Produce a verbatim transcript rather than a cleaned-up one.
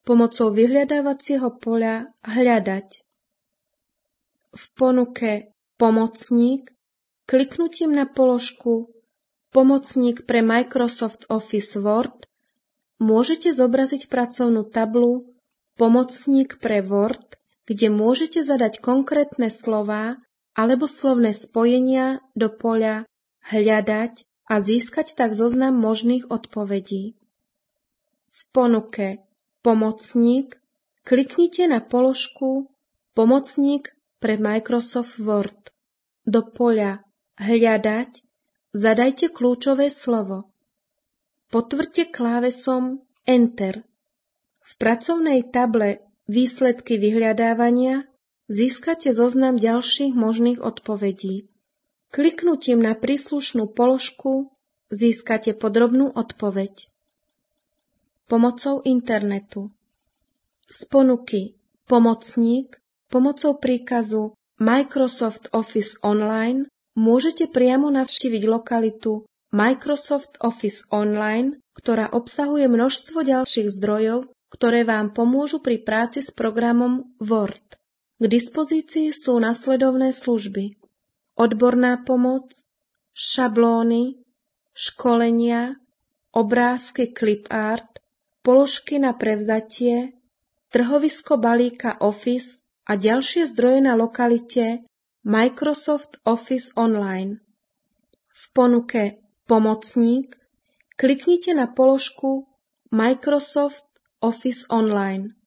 pomocou vyhľadávacieho poľa Hľadať. V ponuke Pomocník kliknutím na položku Pomocník pre Microsoft Office Word môžete zobraziť pracovnú tablu Pomocník pre Word, kde môžete zadať konkrétne slová alebo slovné spojenia do poľa Hľadať a získať tak zoznam možných odpovedí. V ponuke Pomocník kliknite na položku Pomocník pre Microsoft Word. Do poľa Hľadať zadajte kľúčové slovo. Potvrďte klávesom Enter. V pracovnej table Výsledky vyhľadávania získate zoznam ďalších možných odpovedí. Kliknutím na príslušnú položku získate podrobnú odpoveď. Pomocou internetu. Z ponuky Pomocník pomocou príkazu Microsoft Office Online môžete priamo navštíviť lokalitu Microsoft Office Online, ktorá obsahuje množstvo ďalších zdrojov, ktoré vám pomôžu pri práci s programom Word. K dispozícii sú nasledovné služby: odborná pomoc, šablóny, školenia, obrázky clip art, položky na prevzatie, trhovisko balíka Office a ďalšie zdroje na lokalite Microsoft Office Online. V ponuke Pomocník kliknite na položku Microsoft Office Online.